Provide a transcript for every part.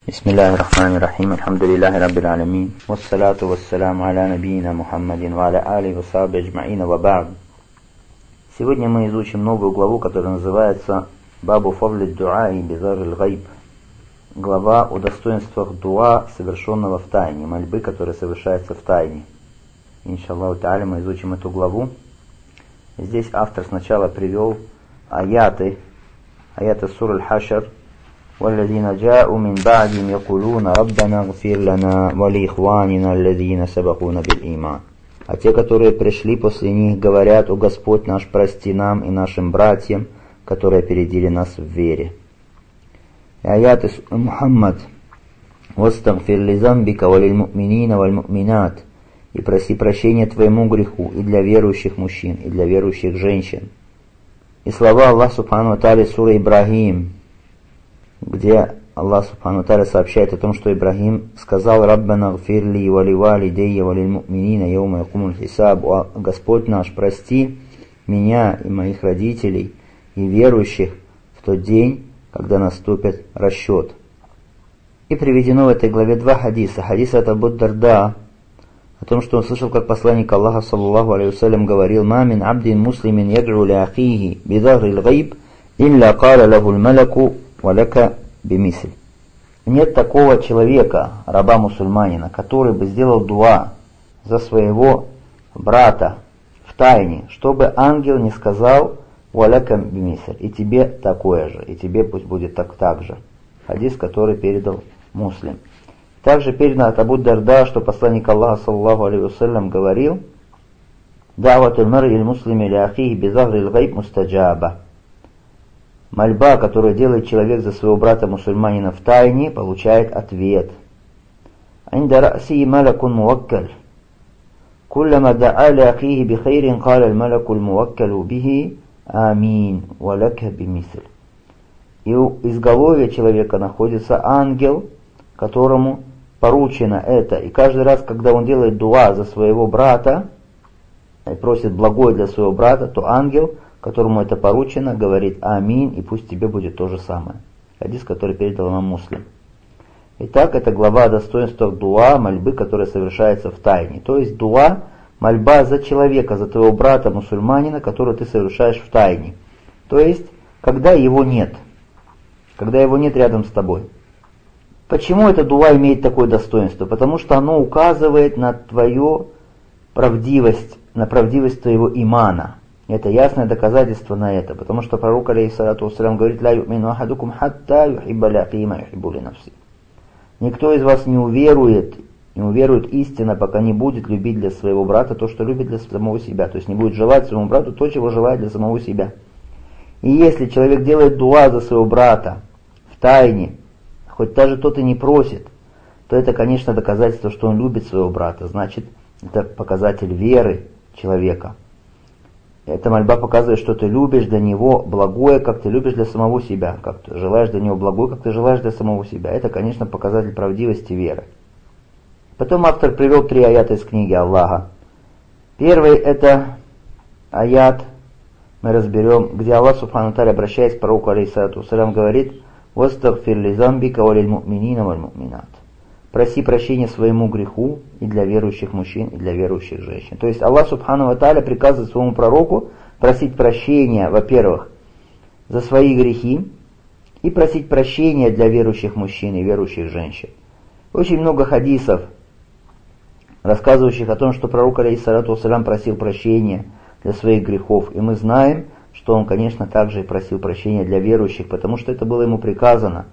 Бисмиллахи рахмани рахим, алхамдулиллахи раббил алямин, вассалату вассаляму аля набийина Мухаммадин ва аля али ва сахби аджмаина ва ба'д. Сегодня мы изучим новую главу, которая называется Бабу фавли дуаи бизаррил гайб. Глава о достоинствах дуа, совершенного в тайне, мольбы, которая совершается в тайне. Иншаллаху та'аля мы изучим эту главу. Здесь автор сначала привел аяты сур аль-Хашр. والذين جاءوا من بعدهم يقولون ربنا اغفر لنا ولإخواننا الذين سبقونا بالإيمان. А те, которые пришли после них, говорят: «О Господь наш, прости нам и нашим братьям, которые опередили нас в вере». Аят из Мухаммад: «Вастагфир ли замбика валиль му'минина валь му'минат». И проси прощения твоему греху и для верующих мужчин, и для верующих женщин. И слова Аллаха Субхану ва Тааля сура Ибрахим, где Аллах Субхану Тааля сообщает о том, что Ибрахим сказал: «Раббана гфирли вали валидейя валиль му'минина яума якумуль хисаб». «О Господь наш, прости меня и моих родителей и верующих в тот день, когда наступит расчет». И приведено в этой главе два хадиса. Хадис от Абу Дарда о том, что он слышал, как посланник Аллаха саллаллаху алейхи вассалям говорил: «Ма мин абдин муслимин яд'у ли ахихи бидагрил гайб илля каля лаху аль-маляку валяка бимисль». Нет такого человека, раба-мусульманина, который бы сделал дуа за своего брата в тайне, чтобы ангел не сказал валяка бимисль, и тебе такое же, и тебе пусть будет так же. Хадис, который передал Муслим. Также передано от Абу Дарда, что посланник Аллаха саллаллаху алейхи вассалям говорил: «Да'ватуль мар'иль муслими ли ахихи бизагрил гайб мустаджаба». Мольба, которую делает человек за своего брата-мусульманина в тайне, получает ответ. «Инда ра'си малакун муаккаль. Куллама да'а ли ахихи би хайрин каля аль-малакуль муаккалу бихи амин валяка бимисль». И у изголовья человека находится ангел, которому поручено это. И каждый раз, когда он делает дуа за своего брата и просит благое для своего брата, то ангел, которому это поручено, говорит амин, и пусть тебе будет то же самое. Хадис, который передал имам Муслим. Итак, это глава о достоинствах дуа, мольбы, которая совершается в тайне. То есть дуа, мольба за человека, за твоего брата-мусульманина, которую ты совершаешь в тайне. То есть, когда его нет. Когда его нет рядом с тобой. Почему эта дуа имеет такое достоинство? Потому что оно указывает на твою правдивость, на правдивость твоего имана. Это ясное доказательство на это, потому что пророк алейхиссалату вассалям говорит: «Ла ю'мину ахадукум хатта юхибба ли ахихи ма юхиббу ли нафси». Никто из вас не уверует истинно, пока не будет любить для своего брата то, что любит для самого себя. То есть не будет желать своему брату то, чего желает для самого себя. И если человек делает дуа за своего брата в тайне, хоть даже тот и не просит, то это, конечно, доказательство, что он любит своего брата. Значит, это показатель веры человека. Эта мольба показывает, что ты любишь для него благое, как ты любишь для самого себя, как ты желаешь для него благое, как ты желаешь для самого себя. Это, конечно, показатель правдивости веры. Потом автор привел 3 аята из книги Аллаха. Первый это аят, мы разберем, где Аллах Субхану Тааля, обращаясь к пророку алейхиссалату вассалям, говорит: «Вастагфир ли замбика валиль му'минина валь му'минат». Проси прощения своему греху и для верующих мужчин, и для верующих женщин. То есть Аллах Субхану ва Тааля приказывает своему пророку просить прощения, во-первых, за свои грехи, и просить прощения для верующих мужчин и верующих женщин. Очень много хадисов, рассказывающих о том, что пророк алейхиссалату вассалям просил прощения для своих грехов. И мы знаем, что он, конечно, также и просил прощения для верующих, потому что это было ему приказано.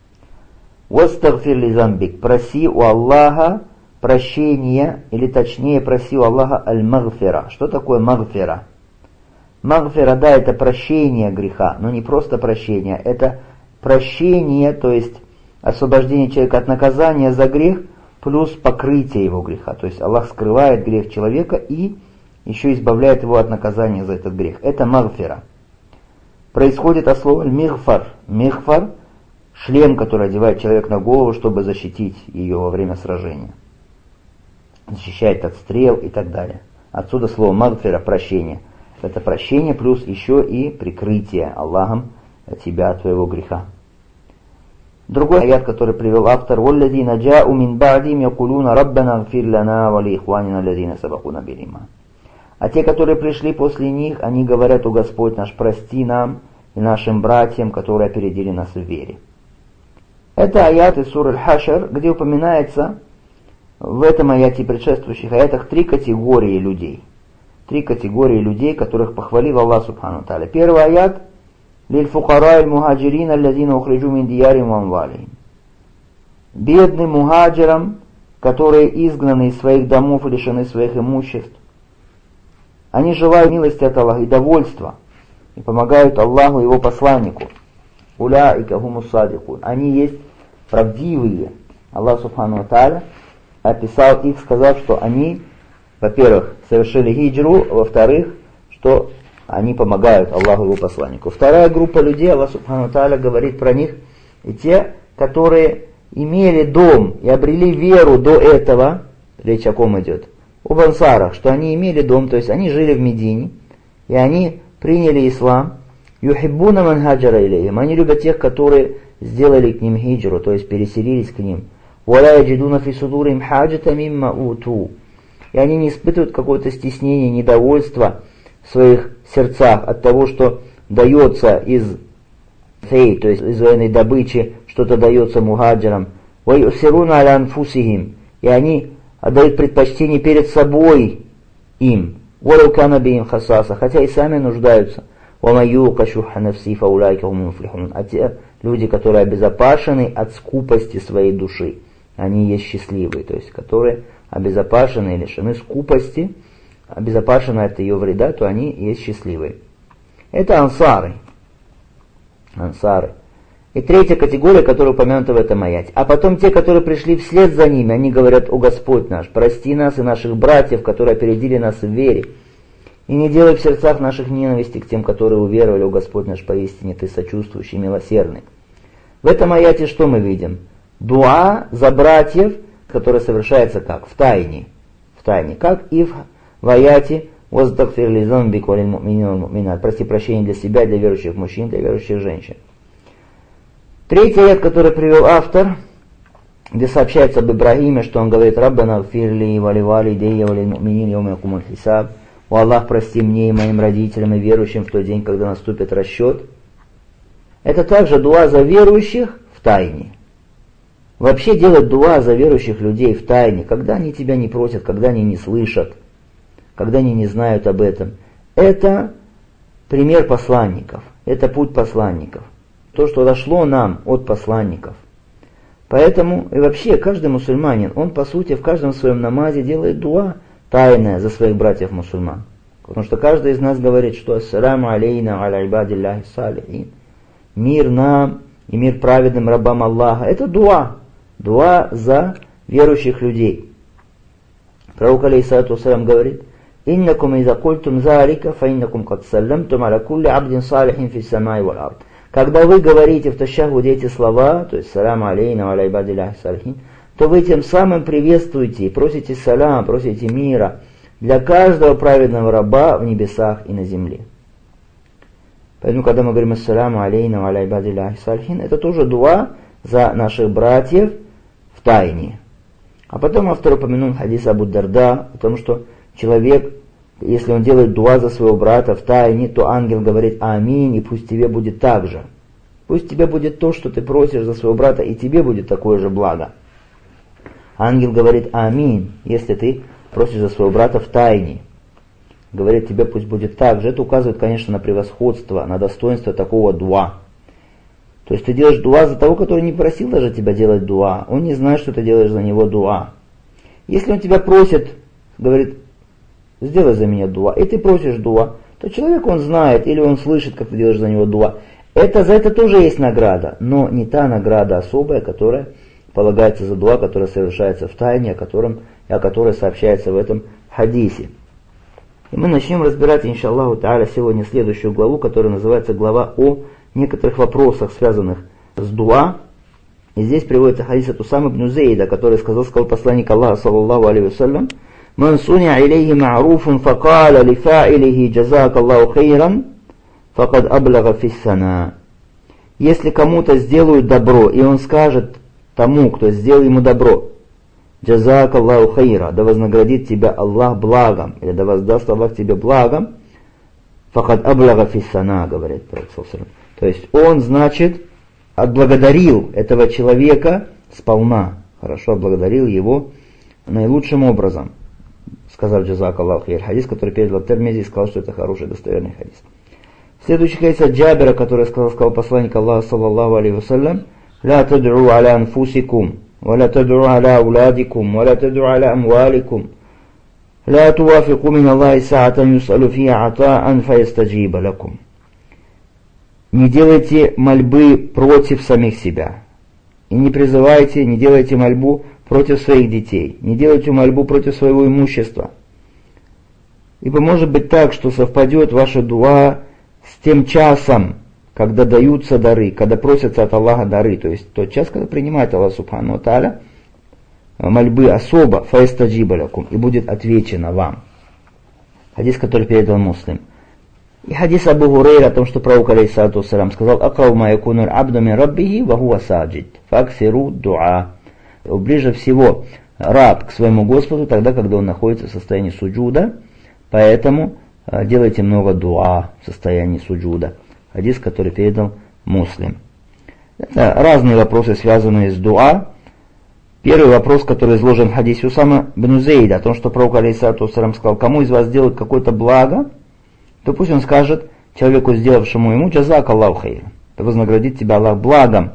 «Вастагфир ли замбик». Проси у Аллаха прощения, или точнее проси у Аллаха аль-магфира. Что такое магфира? Магфира, да, это прощение греха, но не просто прощение, это прощение, то есть освобождение человека от наказания за грех, плюс покрытие его греха. То есть Аллах скрывает грех человека и еще избавляет его от наказания за этот грех. Это магфира. Происходит от слова мигфар. Мигфар — шлем, который одевает человек на голову, чтобы защитить ее во время сражения. Защищает от стрел и так далее. Отсюда слово магфира — прощение. Это прощение плюс еще и прикрытие Аллахом тебя от твоего греха. Другой аят, который привел автор: «Валлазина джа'у мин ба'дихим якулуна раббана гфир лана ва ли ихванина аллазина сабакуна бил иман». А те, которые пришли после них, они говорят: «О Господь наш, прости нам и нашим братьям, которые опередили нас в вере». Это аят из суры Аль-Хашр, где упоминается в этом аяте и предшествующих аятах три категории людей. Три категории людей, которых похвалил Аллах Субхану Тааля. Первый аят: «Лиль-фукара аль-мухаджирин аллазина ухриджу мин диярим ва амвалихим». Бедным мухаджирам, которые изгнаны из своих домов и лишены своих имуществ. Они желают милости от Аллаха и довольства, и помогают Аллаху и Его посланнику. Уляика хумус садикун. Они есть правдивые. Аллах Субхану Тааля описал их, сказав, что они, во-первых, совершили хиджру, во-вторых, что они помогают Аллаху и Его посланнику. Вторая группа людей, Аллах Субхану Тааля говорит про них, и те, которые имели дом и обрели веру до этого, речь о ком идет? Об ансарах, что они имели дом, то есть они жили в Медине, и они приняли ислам. Юхиббуна ман хаджара илейхим. Они любят тех, которые сделали к ним хиджру, то есть переселились к ним. Валя яджидуна фи судурихим хаджата мимма уту. И они не испытывают какое-то стеснение, недовольство в своих сердцах от того, что дается из фей, то есть из военной добычи, что-то дается мухаджирам. Ва юсируна аля анфусихим. И они отдают предпочтение перед собой им. Валау кана бихим хасаса. Хотя и сами нуждаются. А те люди, которые обезопасены от скупости своей души, они есть счастливые, то есть которые обезопасены и лишены скупости, обезопасены от ее вреда, то они есть счастливые. Это ансары. И третья категория, которая упомянута в этом аяте. А потом те, которые пришли вслед за ними, они говорят: «О Господь наш, прости нас и наших братьев, которые опередили нас в вере. И не делай в сердцах наших ненависти к тем, которые уверовали, о Господь наш, поистине Ты сочувствующий, милосердный». В этом аяте что мы видим? Дуа за братьев, которое совершается как? В тайне. Как и в аяте «Воздахфир ли зомбик валин му'минин валь му'минат». Прости прощение для себя, для верующих мужчин, для верующих женщин. Третий аят, который привел автор, где сообщается об Ибрагиме, что он говорит: «Раббана гфир ли вали валидейя валин му'минин йома якумуль хисаб». «О Аллах, прости мне и моим родителям и верующим в тот день, когда наступит расчет». Это также дуа за верующих в тайне. Вообще делать дуа за верующих людей в тайне, когда они тебя не просят, когда они не слышат, когда они не знают об этом. Это пример посланников, это путь посланников. То, что дошло нам от посланников. Поэтому и вообще каждый мусульманин, он по сути в каждом своем намазе делает дуа тайное за своих братьев-мусульман. Потому что каждый из нас говорит, что «Ассаляму алейна аля ибадиллахи салихин». Мир нам и мир праведным рабам Аллаха. Это дуа. Дуа за верующих людей. Пророк алейхиссалату вассалям говорит: «Иннакум иза культум залика, фа иннакум кад саллямтум аля кулли абдин салихин фи самай вал ард». Когда вы говорите в ташаххуде эти слова, то есть «Саляму алейна аля ибадиллахи салихин», то вы тем самым приветствуете и просите салям, просите мира для каждого праведного раба в небесах и на земле. Поэтому, когда мы говорим «Ассаляму алейна ва аля ибадиллахи салихин», это тоже дуа за наших братьев в тайне. А потом автор упомянул хадис Абу Дарда о том, что человек, если он делает дуа за своего брата в тайне, то ангел говорит: «Аминь, и пусть тебе будет так же». Пусть тебе будет то, что ты просишь за своего брата, и тебе будет такое же благо. Ангел говорит: «Аминь», если ты просишь за своего брата в тайне. Говорит: тебе пусть будет так же. Это указывает, конечно, на превосходство, на достоинство такого дуа. То есть ты делаешь дуа за того, который не просил даже тебя делать дуа. Он не знает, что ты делаешь за него дуа. Если он тебя просит, говорит: «Сделай за меня дуа», и ты просишь дуа, то человек, он знает, или он слышит, как ты делаешь за него дуа. За это тоже есть награда, но не та награда особая, которая полагается за дуа, которая совершается в тайне, о которой сообщается в этом хадисе. И мы начнем разбирать, иншаллаху та'аля, сегодня следующую главу, которая называется глава о некоторых вопросах, связанных с дуа. И здесь приводится хадис от Усамы ибн Зейда, который сказал посланник Аллаха, саллаллаху алейхи вассалям: «Ман суня илейхи ма'руфун факаля лифа'илихи джазак Аллаху хейран, факад аблага фиссана». если кому-то сделают добро, и он скажет тому, кто сделал ему добро, «Джазак Аллаху хайра», да вознаградит тебя Аллах благом, или да воздаст Аллах тебе благом, «Фахад аблага фиссана», говорит Пророк. То есть он, значит, отблагодарил этого человека сполна, хорошо отблагодарил его наилучшим образом, сказав «Джазак Аллаху хайр». Хадис, который передал Тирмизи, сказал, что это хороший, достоверный хадис. Следующий хадис от Джабира, который сказал посланник Аллаха, саллаллаху алейхи вассалям: «Ла тадру аля анфусикум, ва ла тадру аля ауладикум, ва ла тадру аля амваликум, ла туафику мин Аллахи саатан юсалу фия атаан фаястаджиба лакум». Не делайте мольбы против самих себя. И не призывайте, не делайте мольбу против своих детей. Не делайте мольбу против своего имущества. Ибо может быть так, что совпадет ваша дуа с тем часом, когда даются дары, когда просятся от Аллаха дары. То есть тот час, когда принимает Аллах Субхану ва Тааля мольбы особо, фаястаджиба лакум, и будет отвечено вам. Хадис, который передал Муслим. И хадис Абу Хурейра о том, что пророк алейхиссалату вассалям сказал: «Акрау ма якуну аль-абду мин раббихи ва хуа саджид, факсиру дуа». Ближе всего раб к своему Господу тогда, когда он находится в состоянии суджуда, поэтому делайте много дуа в состоянии суджуда. Хадис, который передал Муслим. Это разные вопросы, связанные с дуа. Первый вопрос, который изложен в хадисе Усама бин Зейда, о том, что пророк алейхиссалату вассалям сказал: «Кому из вас сделают какое-то благо, то пусть он скажет человеку, сделавшему ему: «Джазак Аллаху хайр», то вознаградит тебя Аллах благом.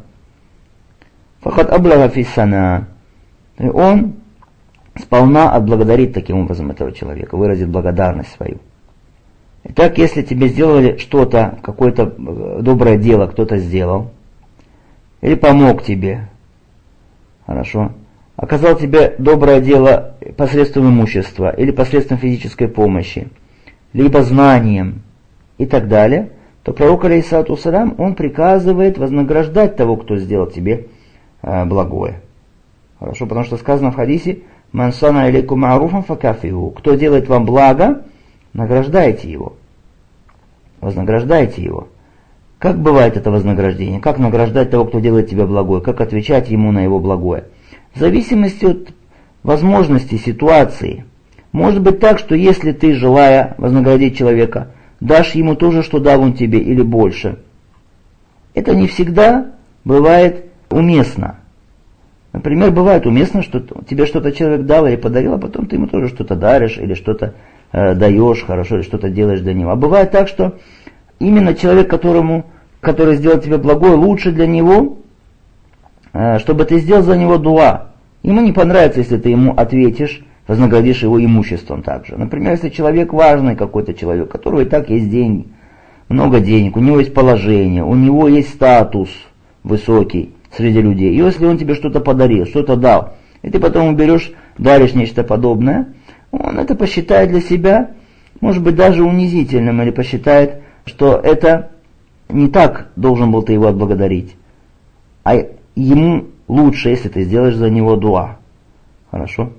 Фахад аблага фиссана. И он сполна отблагодарит таким образом этого человека, выразит благодарность свою. Итак, если тебе сделали что-то, какое-то доброе дело кто-то сделал, или помог тебе, хорошо, оказал тебе доброе дело посредством имущества, или посредством физической помощи, либо знанием и так далее, то пророк алейхиссалату вассалям, он приказывает вознаграждать того, кто сделал тебе благое. Хорошо, потому что сказано в хадисе: «Ман сана илейкум ма'руфан факафиху». Кто делает вам благо, награждайте его. Вознаграждайте его. Как бывает это вознаграждение? Как награждать того, кто делает тебе благое? Как отвечать ему на его благое? В зависимости от возможностей, ситуации. Может быть так, что если ты, желая вознаградить человека, дашь ему то же, что дал он тебе, или больше, это не всегда бывает уместно. Например, бывает уместно, что тебе что-то человек дал или подарил, а потом ты ему тоже что-то даришь, или что-то даешь, хорошо, или что-то делаешь для него. А бывает так, что именно человек, который сделал тебе благое, лучше для него, чтобы ты сделал за него дуа. Ему не понравится, если ты ему ответишь, вознаградишь его имуществом также. Например, если человек важный какой-то человек, у которого и так есть деньги, много денег, у него есть положение, у него есть статус высокий среди людей. И если он тебе что-то подарил, что-то дал, и ты потом берешь, даришь нечто подобное, он это посчитает для себя, может быть, даже унизительным, или посчитает, что это не так должен был ты его отблагодарить, а ему лучше, если ты сделаешь за него дуа. Хорошо?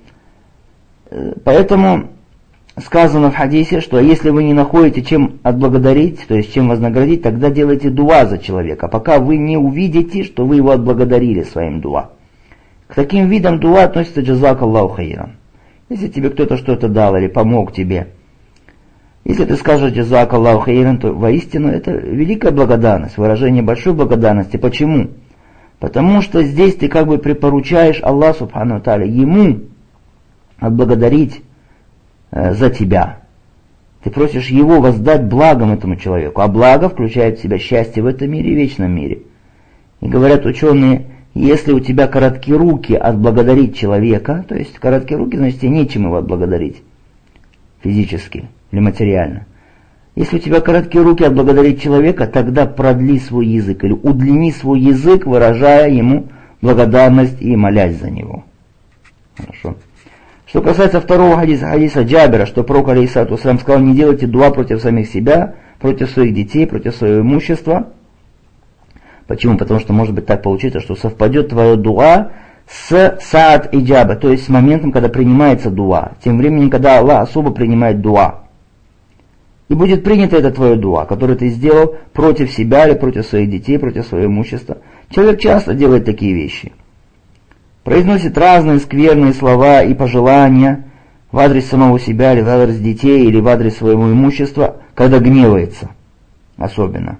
Поэтому сказано в хадисе, что если вы не находите чем отблагодарить, то есть чем вознаградить, тогда делайте дуа за человека, пока вы не увидите, что вы его отблагодарили своим дуа. К таким видам дуа относится джазак Аллаху хайран. Если тебе кто-то что-то дал или помог тебе, если ты скажешь джазак Аллаху хайран, то воистину это великая благодарность, выражение большой благодарности. Почему? Потому что здесь ты как бы припоручаешь Аллаху Субхану ва Тааля ему отблагодарить за тебя. Ты просишь его воздать благом этому человеку. А благо включает в себя счастье в этом мире и вечном мире. И говорят ученые, если у тебя короткие руки отблагодарить человека, то есть короткие руки, значит тебе нечем его отблагодарить физически или материально. Если у тебя короткие руки отблагодарить человека, тогда продли свой язык или удлини свой язык, выражая ему благодарность и молясь за него. Хорошо. Что касается второго хадиса Джабира, что пророк алейхиссалату вассалям сказал: не делайте дуа против самих себя, против своих детей, против своего имущества. Почему? Потому что может быть так получится, что совпадет твое дуа с саад иджаба, то есть с моментом, когда принимается дуа, тем временем, когда Аллах особо принимает дуа. И будет принято это твое дуа, которое ты сделал против себя или против своих детей, против своего имущества. Человек часто делает такие вещи. Произносит разные скверные слова и пожелания в адрес самого себя, или в адрес детей, или в адрес своего имущества, когда гневается особенно.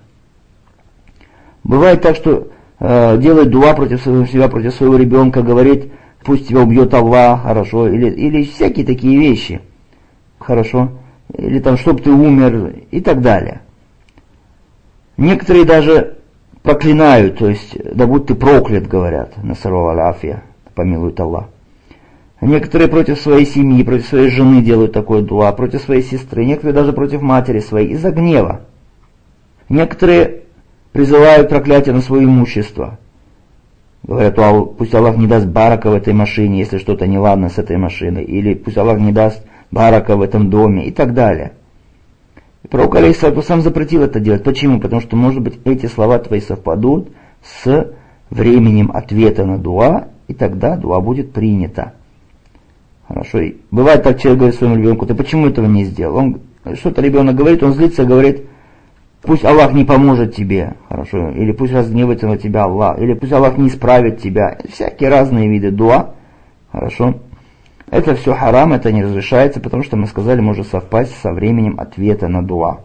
Бывает так, что делает дуа против своего себя, против своего ребенка, говорит, пусть тебя убьет Аллах, хорошо, или всякие такие вещи, хорошо, или там, чтоб ты умер, и так далее. Некоторые даже проклинают, то есть, да будь ты проклят, говорят, насару аляфия, помилует Аллах. Некоторые против своей семьи, против своей жены делают такое дуа, против своей сестры, некоторые даже против матери своей, из-за гнева. Некоторые призывают проклятие на свое имущество. Говорят, пусть Аллах не даст барака в этой машине, если что-то неладно с этой машиной, или пусть Аллах не даст барака в этом доме, и так далее. И пророк алейхиссалату сам запретил это делать. Почему? Потому что, может быть, эти слова твои совпадут с временем ответа на дуа, и тогда дуа будет принята. Хорошо. И бывает так, человек говорит своему ребенку, ты почему этого не сделал? Он что-то ребенок говорит, он злится, говорит, пусть Аллах не поможет тебе, хорошо, или пусть разгневается на тебя Аллах, или пусть Аллах не исправит тебя. Всякие разные виды дуа, хорошо. Это все харам, это не разрешается, потому что мы сказали, может совпасть со временем ответа на дуа.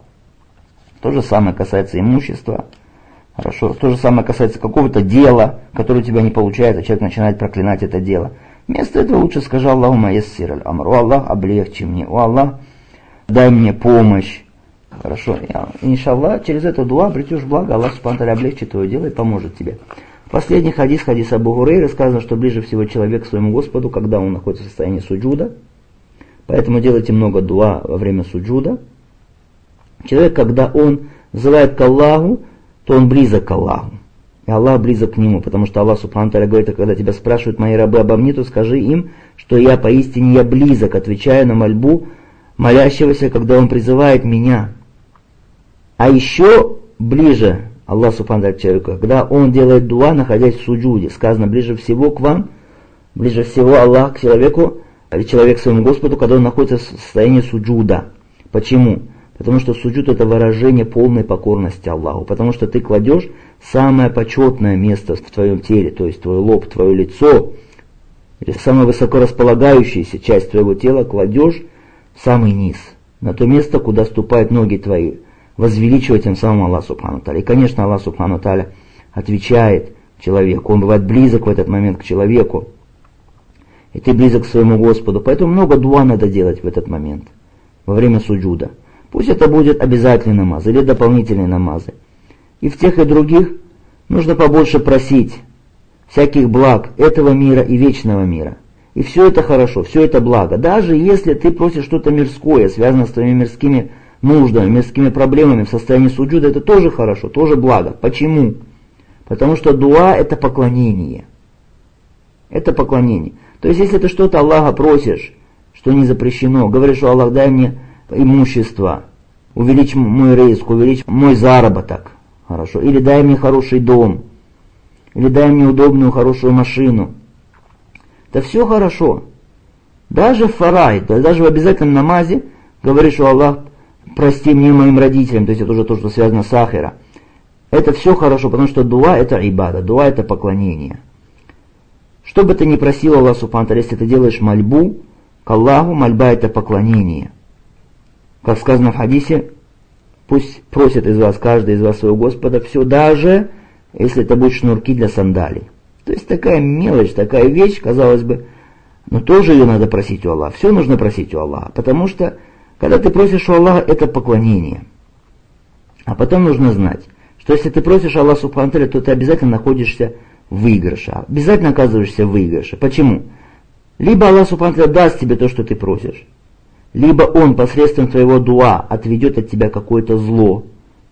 То же самое касается имущества, хорошо. То же самое касается какого-то дела, которое у тебя не получается, человек начинает проклинать это дело. Вместо этого лучше скажи Аллахума яссир аль-амр, о Аллах, облегчи мне, о Аллах, дай мне помощь. Хорошо, иншаллах, через это дуа обретешь благо, Аллах субхану ва тааля облегчит твое дело и поможет тебе. Последний хадис Абу Хурейры, сказано, что ближе всего человек к своему Господу, когда он находится в состоянии суджуда. Поэтому делайте много дуа во время суджуда. Человек, когда он взывает к Аллаху, то он близок к Аллаху. И Аллах близок к нему, потому что Аллах субхану ва тааля говорит, когда тебя спрашивают мои рабы обо мне, то скажи им, что я поистине я близок, отвечаю на мольбу молящегося, когда он призывает меня. А еще ближе Аллах субхану ва тааля к человеку, когда он делает дуа, находясь в суджуде. Сказано, ближе всего к вам, ближе всего Аллах к человеку, или человек к своему Господу, когда он находится в состоянии суджуда. Почему? Потому что суджуд это выражение полной покорности Аллаху. Потому что ты кладешь самое почетное место в твоем теле, то есть твой лоб, твое лицо, или самая высоко располагающаяся часть твоего тела кладешь в самый низ, на то место, куда ступают ноги твои, возвеличивая тем самым Аллах субхану ва тааля. И, конечно, Аллах субхану ва тааля отвечает человеку, он бывает близок в этот момент к человеку, и ты близок к своему Господу. Поэтому много дуа надо делать в этот момент, во время суджуда. Пусть это будет обязательный намаз или дополнительные намазы. И в тех и других нужно побольше просить всяких благ этого мира и вечного мира. И все это хорошо, все это благо. Даже если ты просишь что-то мирское, связанное с твоими мирскими нуждами, мирскими проблемами в состоянии суджуда, это тоже хорошо, тоже благо. Почему? Потому что дуа это поклонение. Это поклонение. То есть, если ты что-то Аллаха просишь, что не запрещено, говоришь, что Аллах, дай мне имущество, увеличь мой риск, увеличь мой заработок, хорошо, или дай мне хороший дом, или дай мне удобную, хорошую машину. Это все хорошо. Даже в фарай, даже в обязательном намазе, говоришь, что Аллах, прости мне и моим родителям, то есть это уже то, что связано с ахира. Это все хорошо, потому что дуа это ибада, дуа это поклонение. Что бы ты ни просил Аллах субхану ва тааля, если ты делаешь мольбу к Аллаху, мольба это поклонение. Как сказано в хадисе, пусть просит из вас, каждый из вас своего Господа, все, даже если это будут шнурки для сандалий. То есть такая мелочь, такая вещь, казалось бы, но тоже ее надо просить у Аллаха. Все нужно просить у Аллаха, потому что, когда ты просишь у Аллаха, это поклонение. А потом нужно знать, что если ты просишь Аллаха субхану ва тааля, то ты обязательно находишься в выигрыше. Обязательно оказываешься в выигрыше. Почему? Либо Аллах субхану ва тааля даст тебе то, что ты просишь, либо Он посредством твоего дуа отведет от тебя какое-то зло,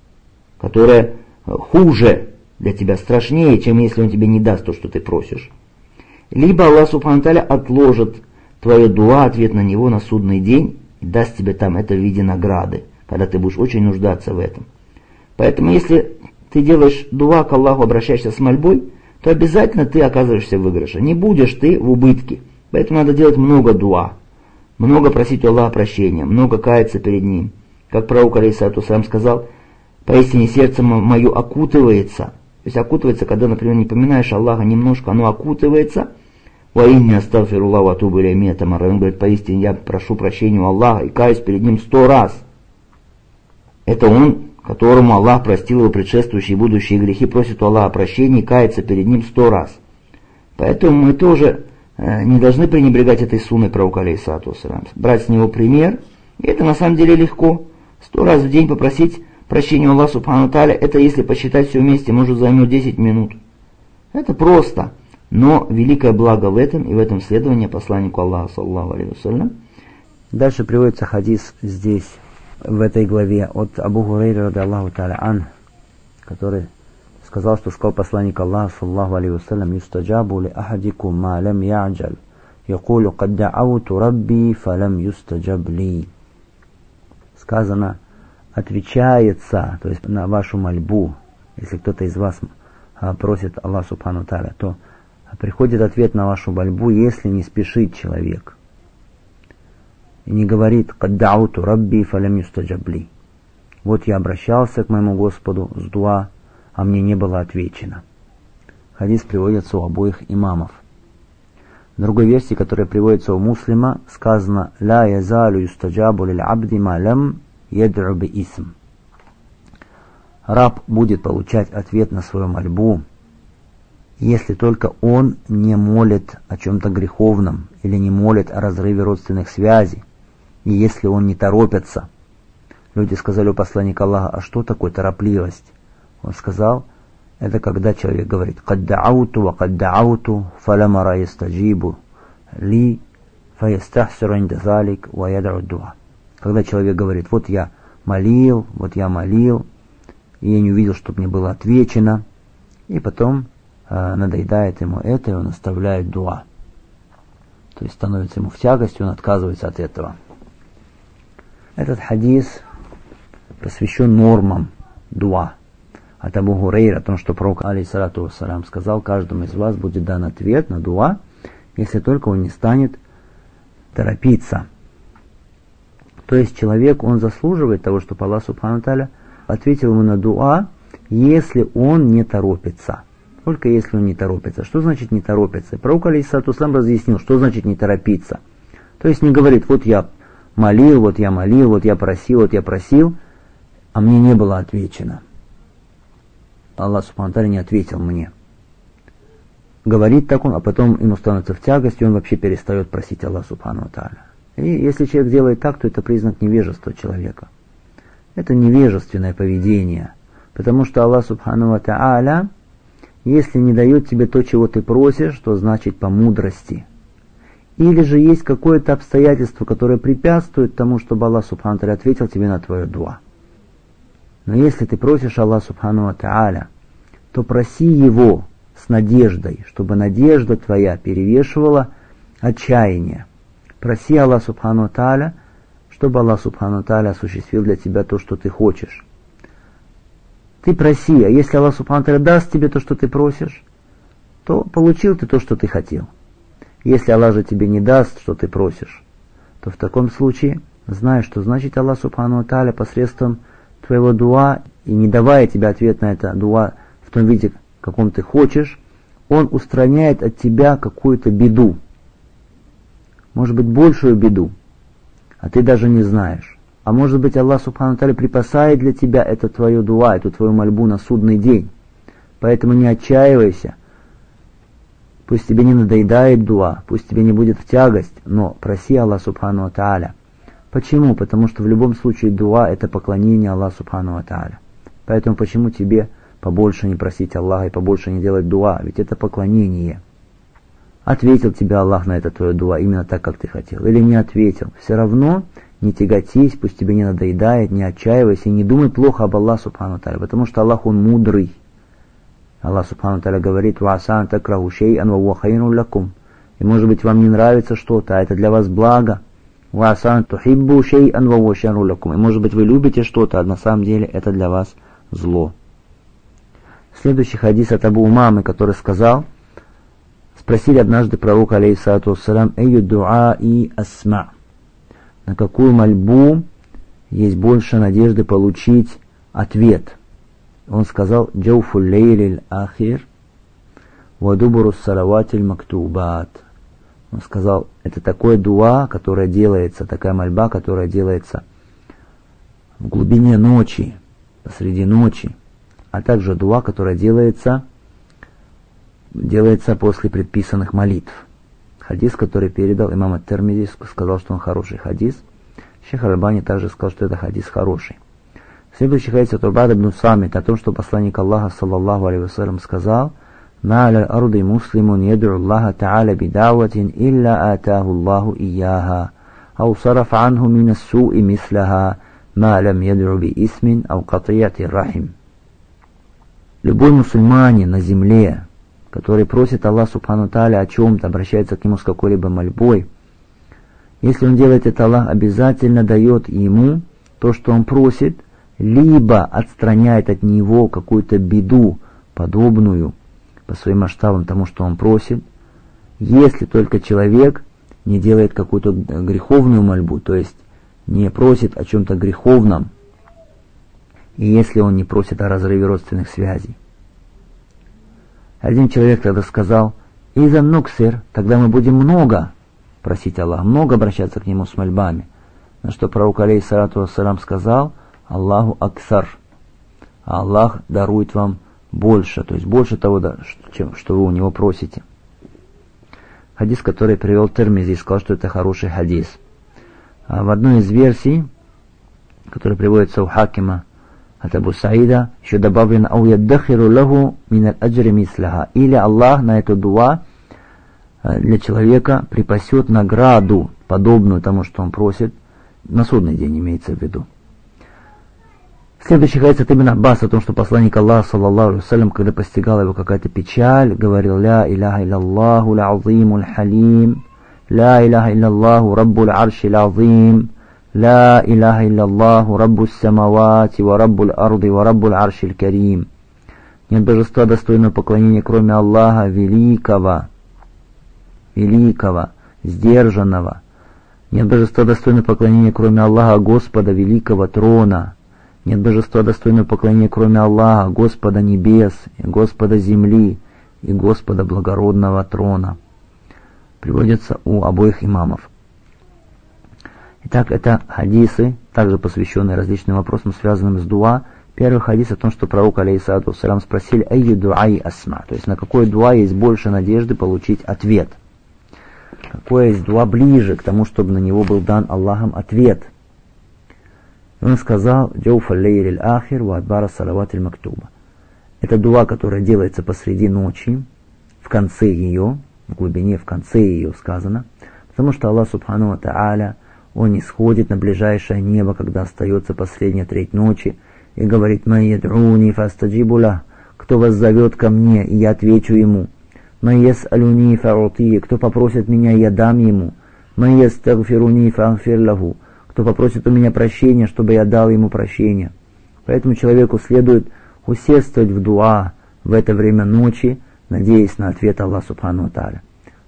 которое хуже для тебя, страшнее, чем если Он тебе не даст то, что ты просишь. Либо Аллах субхану ва тааля отложит твое дуа, ответ на него на судный день, и даст тебе там это в виде награды, когда ты будешь очень нуждаться в этом. Поэтому если ты делаешь дуа к Аллаху, обращаешься с мольбой, то обязательно ты оказываешься в выигрыше. Не будешь ты в убытке. Поэтому надо делать много дуа. Много просить у Аллаха прощения, много каяться перед Ним. Как пророк алейхиссалату вассалям сказал: поистине сердце мое окутывается. То есть окутывается, когда, например, не поминаешь Аллаха немножко, оно окутывается. Ва инни астагфируллах ва атубу илейхи ми'ата марра. Он говорит: поистине я прошу прощения у Аллаха и каюсь перед ним 100 раз. Это он, которому Аллах простил его предшествующие и будущие грехи, просит у Аллаха прощения и кается перед ним 100 раз. Поэтому мы тоже не должны пренебрегать этой сунной пророка алейхиссалату вассалям. Брать с него пример. И это на самом деле легко. 100 раз в день попросить прощения у Аллаха субхану тааля, это если посчитать все вместе, может займет 10 минут. Это просто. Но великое благо в этом, и в этом следование посланнику Аллаха, саллаллаху алейхи вассалям. Дальше приводится хадис здесь, в этой главе, от Абу Хурайры радиаллаху тааля ан, который сказал, что сказал посланник Аллаха, саллаллаху алейхи вассалям: «Юстаджабу ли ахадикум ма лям я'джаль, якулю кад да'ауту рабби фалям юстаджаб ли». Сказано: отвечается, то есть на вашу мольбу, если кто-то из вас просит Аллаха субхану тааля, то приходит ответ на вашу мольбу, если не спешит человек. И не говорит: «Кад да'ауту рабби фалям юстаджаб ли». Вот я обращался к моему Господу с дуа, а мне не было отвечено. Хадис приводится у обоих имамов. В другой версии, которая приводится у Муслима, сказано: «Ла язалю юстаджабу лиль абди ма лям ядру би исм». Раб будет получать ответ на свою мольбу, если только он не молит о чем-то греховном или не молит о разрыве родственных связей, и если он не торопится. Люди сказали у посланника Аллаха: а что такое торопливость? Он сказал: это когда человек говорит: «Кад да'ауту ва кад да'ауту фалям ара ястаджибу ли фаястахсиру инда залик ва ядру дуа». Когда человек говорит: вот я молил, и я не увидел, чтобы мне было отвечено, и потом надоедает ему это, и он оставляет дуа. То есть становится ему в тягость, и он отказывается от этого. Этот хадис посвящен нормам дуа. От Абу Хурайры о том, что пророк алейхиссалату вассалям сказал: каждому из вас будет дан ответ на дуа, если только он не станет торопиться. То есть человек, он заслуживает того, чтобы Аллах субхану тааля ответил ему на дуа, если он не торопится. Только если он не торопится. Что значит не торопится? Пророк алейхиссалату вассалям разъяснил, что значит не торопиться. То есть не говорит: вот я молил, вот я просил, а мне не было отвечено. Аллах субхану тааля не ответил мне. Говорит так он, а потом ему становится в тягость, и он вообще перестает просить Аллаха субхану тааля. И если человек делает так, то это признак невежества человека. Это невежественное поведение. Потому что Аллах субхану тааля, если не дает тебе то, чего ты просишь, то значит по мудрости. Или же есть какое-то обстоятельство, которое препятствует тому, чтобы Аллах субхану тааля ответил тебе на твое дуа. Но если ты просишь Аллаха субхану тааля, то проси Его с надеждой, чтобы надежда твоя перевешивала отчаяние. Проси Аллаха субхану тааля, чтобы Аллах субхану тааля осуществил для тебя то, что ты хочешь. Ты проси, а если Аллах субхану тааля даст тебе то, что ты просишь, то получил ты то, что ты хотел. Если Аллах же тебе не даст, что ты просишь, то в таком случае знай, что значит Аллах субхану тааля посредством твоего дуа, и не давая тебе ответ на это дуа в том виде, каком ты хочешь, Он устраняет от тебя какую-то беду. Может быть, большую беду, а ты даже не знаешь. А может быть, Аллах субхану тааля припасает для тебя это твое дуа, эту твою мольбу на судный день. Поэтому не отчаивайся. Пусть тебе не надоедает дуа, пусть тебе не будет в тягость, но проси Аллах субхану тааля. Почему? Потому что в любом случае дуа — это поклонение Аллаху субхану тааля. Поэтому почему тебе побольше не просить Аллаха и побольше не делать дуа? Ведь это поклонение. Ответил тебе Аллах на это твое дуа именно так, как ты хотел, или не ответил. Все равно не тяготись, пусть тебе не надоедает, не отчаивайся и не думай плохо об Аллахе субхану тааля, потому что Аллах, Он мудрый. Аллах субхану тааля говорит: «Ваасан такраху шей'ан ва хуа хайрун лакум». И может быть вам не нравится что-то, а это для вас благо. «Ваасан тухиббу шей'ан ва хуа шаррун лакум». И может быть вы любите что-то, а на самом деле это для вас зло. Следующий хадис от Абу Умамы, который сказал: спросили однажды пророка алейхиссалату вассалям: «Эйю дуа и асма». На какую мольбу есть больше надежды получить ответ. Он сказал: «Джауфу лейлиль ахир ва дубуру салаватиль мактубат». Он сказал, это такое дуа, которое делается, такая мольба, которая делается в глубине ночи, посреди ночи, а также дуа, которая делается после предписанных молитв. Хадис, который передал имам ат-Тирмизи, сказал, что он хороший хадис. Шейх Аль-Альбани также сказал, что это хадис хороший. Следующий хадис от Убада ибн Самит о том, что посланник Аллаха, саллаллаху алейхи вассалям, сказал: «Ма аля арди муслимун яд'у Аллаха та'аля бидаватин илля атаху Аллаху ияха, ау сараф анху мин ас-су'i мислаха, ма лам яд'у би исмин ау катияти рахим». Любой мусульманин на земле, который просит Аллаха субхану тааля о чем-то, обращается к нему с какой-либо мольбой, если он делает это, Аллах обязательно дает ему то, что он просит, либо отстраняет от него какую-то беду, подобную по своим масштабам тому, что он просит, если только человек не делает какую-то греховную мольбу, то есть не просит о чем-то греховном, и если он не просит о разрыве родственных связей. Один человек тогда сказал: «Иза нуксир, тогда мы будем много просить Аллаха, много обращаться к Нему с мольбами». На что пророк алейхиссалату вассалям сказал: «Аллаху аксар», а Аллах дарует вам больше, то есть больше того, что вы у Него просите. Хадис, который привел Тирмизи, сказал, что это хороший хадис. А в одной из версий, которая приводится у Хакима от Абу Саида, еще добавлено: «Ау яддахиру лаху мин аль-аджри мисляха», или Аллах на эту дуа для человека припасет награду, подобную тому, что он просит, на судный день имеется в виду. Следующий хадис от Ибн Аббаса о том, что посланник Аллаха, саллаллаху алейхи вассалям, когда постигала его какая-то печаль, говорил: «Ля иляха илляллаху ля-азиму ля-халим, ля иляха илляллаху раббу ля-арши ля-азим, ля иляха илляллаху раббу с-самавати ва раббу л-арди ва раббу л-арши л-карим». Нет божества достойного поклонения, кроме Аллаха, великого, сдержанного. Нет божества достойного поклонения, кроме Аллаха, Господа великого трона. Нет божества достойного поклонения, кроме Аллаха, Господа небес, и Господа земли, и Господа благородного трона. Приводится у обоих имамов. Итак, это хадисы, также посвященные различным вопросам, связанным с дуа. Первый хадис о том, что пророк алейхиссалату вассалям спросили: «Айю дуаи асма», то есть на какое дуа есть больше надежды получить ответ. Какое есть дуа ближе к тому, чтобы на него был дан Аллахом ответ. И он сказал: «Джауфа лейлиль ахир ва адбара салаватиль мактуба». Это дуа, которая делается посреди ночи, в конце ее, в глубине, в конце ее сказано, потому что Аллах субхану ва тааля, Он не сходит на ближайшее небо, когда остается последняя треть ночи, и говорит: «Ман яд'уни фастаджибу лах», кто вас зовет ко мне, и я отвечу ему. «Ман яс'алуни фа'ути», кто попросит меня, я дам ему. «Ман ястагфируни фагфир лаху», кто попросит у меня прощения, чтобы я дал ему прощение. Поэтому человеку следует усердствовать в дуа в это время ночи, надеясь на ответ Аллаха субхану ва тааля.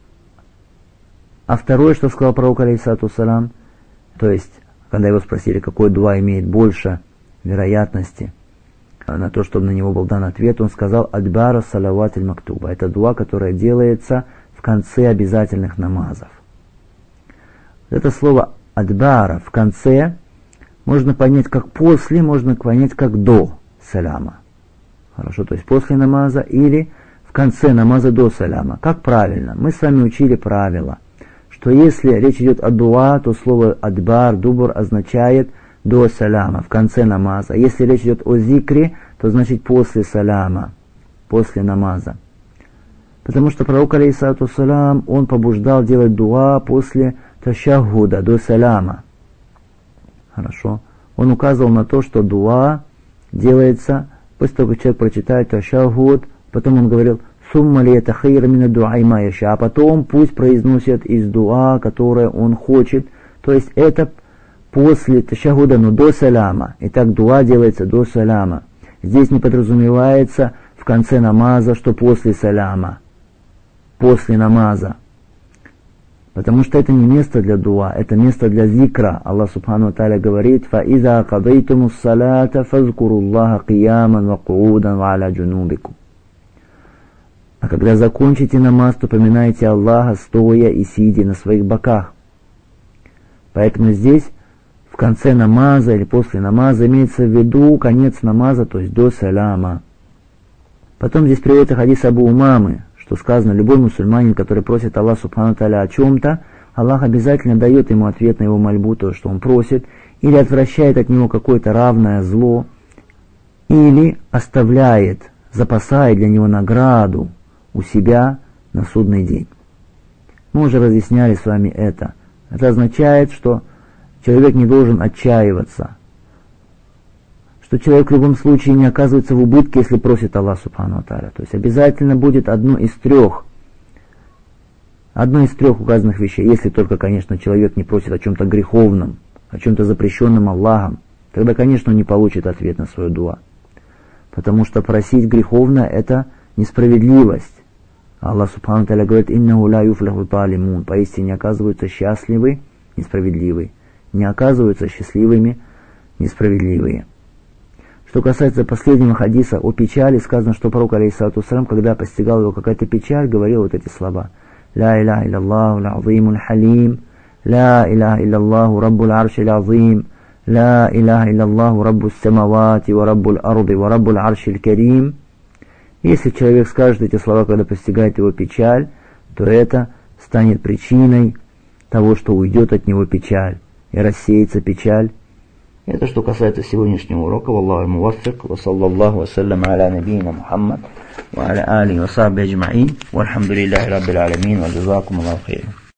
А второе, что сказал пророк алейхиссалату вассалям, то есть, когда его спросили, какой дуа имеет больше вероятности на то, чтобы на него был дан ответ, он сказал: «Адбара салаватиль мактуба». Это дуа, которая делается в конце обязательных намазов. Это слово «адбара» в конце можно понять как после, можно понять как до саляма. Хорошо, то есть после намаза или в конце намаза до саляма. Как правильно? Мы с вами учили правило, что если речь идет о дуа, то слово «адбар», «дубур» означает до саляма, в конце намаза. Если речь идет о зикре, то значит после саляма, после намаза. Потому что пророк алейхиссалату вассалям, он побуждал делать дуа после ташахуда, до саляма. Хорошо. Он указывал на то, что дуа делается после того, как человек прочитает ташахуд, потом он говорил: «Сумма ли это хайр мина дуа ма яша», а потом пусть произносит из дуа, которое он хочет, то есть это после ташахуда, но до саляма. Итак, дуа делается до саляма. Здесь не подразумевается в конце намаза, что после саляма, после намаза. Потому что это не место для дуа, это место для зикра. Аллах Субхану ва Тааля говорит: «Фаиза кадайтумус салата фазкуруллаха кияман ва куудан ва аля джунубикум». А когда закончите намаз, то поминайте Аллаха стоя и сидя на своих боках. Поэтому здесь в конце намаза или после намаза имеется в виду конец намаза, то есть до саляма. Потом здесь приводится хадис Абу Умамы, что сказано: любой мусульманин, который просит Аллаха Субхану ва Тааля о чем-то, Аллах обязательно дает ему ответ на его мольбу, то, что он просит, или отвращает от него какое-то равное зло, или оставляет, запасает для него награду у себя на судный день. Мы уже разъясняли с вами это. Это означает, что человек не должен отчаиваться, что человек в любом случае не оказывается в убытке, если просит Аллах Субхану ва Тааля. То есть обязательно будет одно из трех указанных вещей, если только, конечно, человек не просит о чем-то греховном, о чем-то запрещенном Аллахом, тогда, конечно, он не получит ответ на свою дуа. Потому что просить греховно — это несправедливость. Аллах Субхану ва Тааля говорит: «Иннаху ла юфлиху талимун». Поистине оказываются счастливы несправедливые, не оказываются счастливыми несправедливые. Что касается последнего хадиса о печали, сказано, что пророк, алейхиссалату вассалям, когда постигал его какая-то печаль, говорил вот эти слова: «Ла иляха илляллаху л-азимул халим, ла иляха илляллаху раббул аршил азим, ла иляха илляллаху раббус самавати ва раббул арди ва раббул аршил карим». Если человек скажет эти слова, когда постигает его печаль, то это станет причиной того, что уйдет от него печаль и рассеется печаль. Это что касается сегодняшнего урока. Валлаху муваффик. Ва саллаллаху ва саллам аля набийна Мухаммад ва аля алихи ва сахбихи аджмаин. Вальхамдулиллахи раббил аламин. Ва джазакум Аллаху хейран.